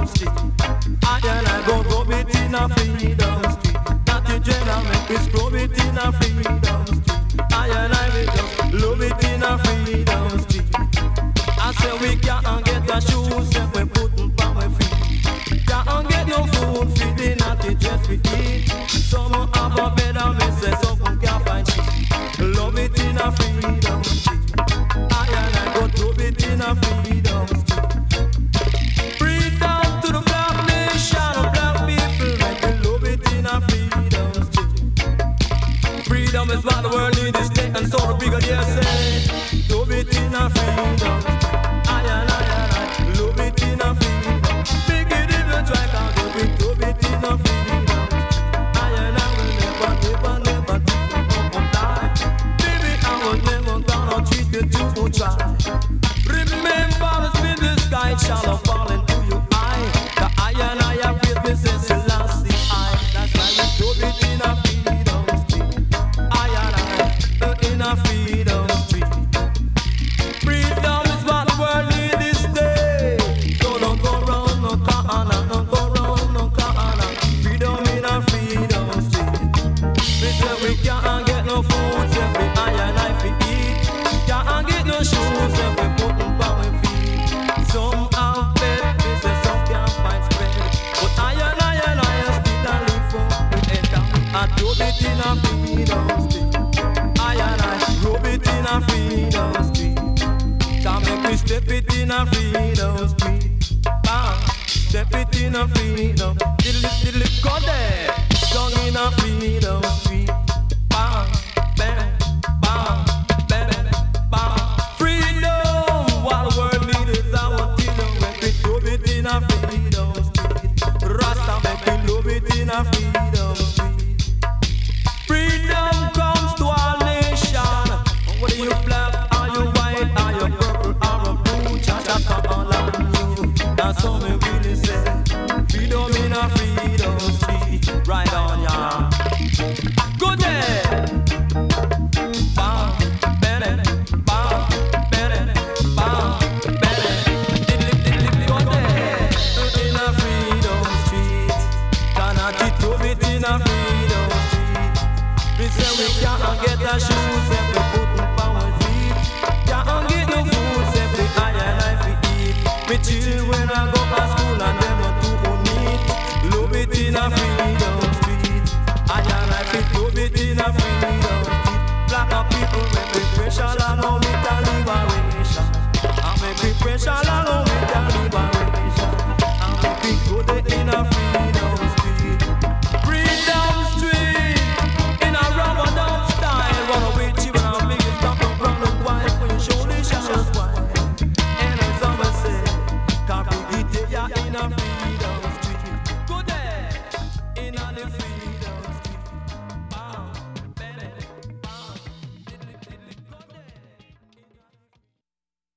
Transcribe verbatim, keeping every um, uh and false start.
freedom street. I and I go rub it in a freedom street. Not the gentleman, we scrub it in a freedom street. I and I will just love it in a freedom street. I say we can't get the shoes if we put them on my feet. Can't get no food feeding at the dress we eat. Some have a bed and me say some can't find shit. Love it in a freedom street. I and I go love it in a freedom street. Freedom to the black nation, the black people, make me love it in a freedom street. Freedom is what the world needs this day, and so the bigger they say, love it in a freedom street. I and I and I love it in a freedom. Make it even try to do it, love it in a freedom. I and I will never, never, never treat you up and die. Baby, I was never gonna treat you too try. Remember, it's been the sky shall fall into your eye. The I and I have faith, me say Selassie I. That's why we love it in a freedom street. I and I uh, in a freedom street. Freedom is what the world needs this day. So don't go round no corner, don't go round no corner. Freedom in a freedom street. We say we can't get no food, say we I and I fi eat. Can't get no shoes, say we put them on our feet. Some have bed, we say some can't find spread. But I and I and I still a live for we enter. I rub it in a freedom street. I and I rub it in a freedom street. Can make me step it in a freedom street. Bang, step it in a freedom. Diddle diddle go there. Down in a freedom street. Bang, bang, bang, bang, bang. Freedom, what the world needs is our freedom. Make me love it in a freedom street. Rasta make me love it in a freedom street. Freedom comes to our nation. Whether you black, are you white, are you purple, are you blue, cha cha come all on you. That's all me really say. Freedom in a freedom street. Right on ya. Go there. Bam, bam, bam, bam, bam, bam. Diddly diddly go there. In a freedom street. Cannot it love it in a freedom street. We say we can't get the shoes if we put them on our feet. Can't get no food if we I and I fi eat. Me chill when I go to school and them not too neat. Love it in a freedom street. I and I fi love it in a freedom street. Black people make me pressure and no me liberation. I make me pressure and no